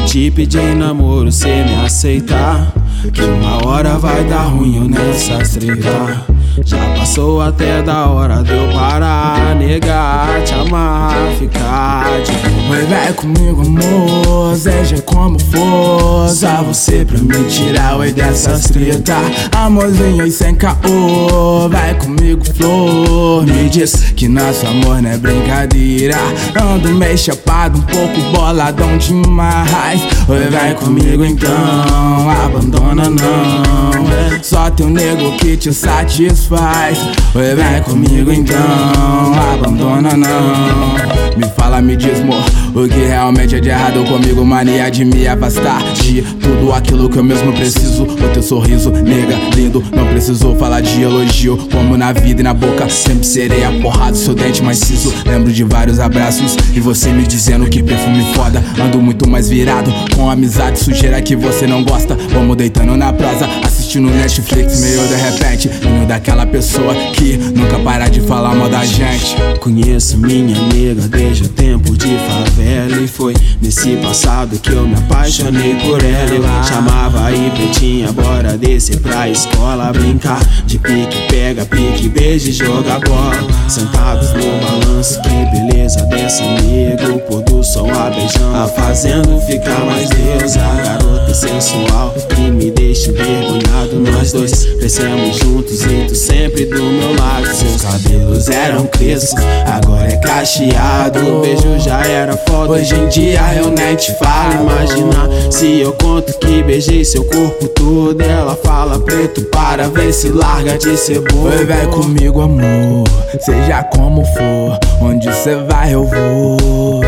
te pedir em namoro, cê me aceitar, que uma hora vai dar ruim nessas treta. Já passou até da hora de eu parar, negar, te amar, ficar de boa. Oi, vai comigo, amor, seja como for, só você pra me tirar oi dessas treta. Amorzinho e sem caô, vai comigo, flor. Me diz que nosso amor não é brincadeira. Ando meio chapado, um pouco boladão demais. Oi, vai comigo então, abandona não. Só teu nego que te satisfaz. Oi, vai comigo então, abandona não. Me fala, me diz, amor, o que realmente é de errado comigo? Mania de me afastar de tudo aquilo que eu mesmo preciso. O teu sorriso, nega, lindo, não precisou falar de elogio. Como na vida e na boca, sempre serei aporrado, seu dente maciço. Lembro de vários abraços e você me dizendo que perfume foda. Ando muito mais virado, com amizade sujeira que você não gosta. Vamos deitando na prosa, assistindo Netflix meio de repente. Vindo daquela pessoa que nunca para de falar mal da gente. Conheço minha nega desde o tempo de favela, e foi nesse passado que eu me apaixonei por ela. Eu chamava aí pretinha, bora descer pra escola, brincar de pique, pega pique, beijo e joga bola. Sentados no balanço, que beleza dessa nega, o pôr do sol a beijando, a fazendo ficar mais deusa. Garota sensual que me deixa envergonhado. Nós dois crescemos juntos e tu sempre do meu lado. Seus cabelos eram crespos, agora é cacheado. O beijo já era foda, hoje em dia eu nem te falo. Imagina se eu conto que beijei seu corpo todo. Ela fala preto para ver se larga de ser boa. Oi, vai comigo, amor, seja como for, onde cê vai eu vou.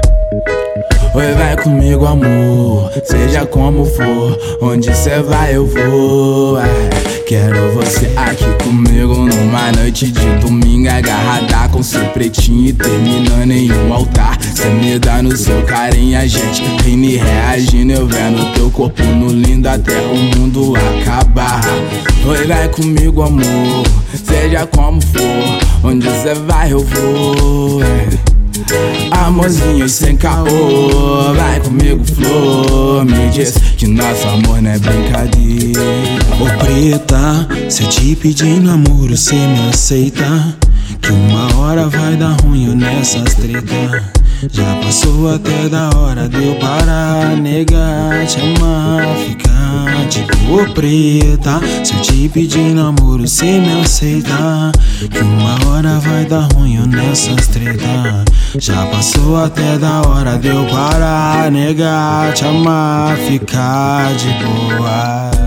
Oi, vai comigo, amor, seja como for, onde cê vai eu vou. Quero você aqui comigo numa noite de domingo, agarrada com seu pretinho e terminando em um altar. Cê me dá no seu carinho, a gente rindo e reagindo, eu vendo teu corpo no lindo até o mundo acabar. Oi, vai comigo, amor, seja como for, onde cê vai eu vou. Amorzinho sem caô, vai comigo, flor. Me diz que nosso amor não é brincadeira. Ô preta, se eu te pedir em namoro, cê me aceita, que uma hora vai dar ruim nessas treta. Já passou até da hora de eu parar, negar, te amar, ficar de boa. Preta, se eu te pedir em namoro, cê me aceita, que uma hora vai dar ruim nessas treta. Já passou até da hora de eu parar, negar, te amar, ficar de boa.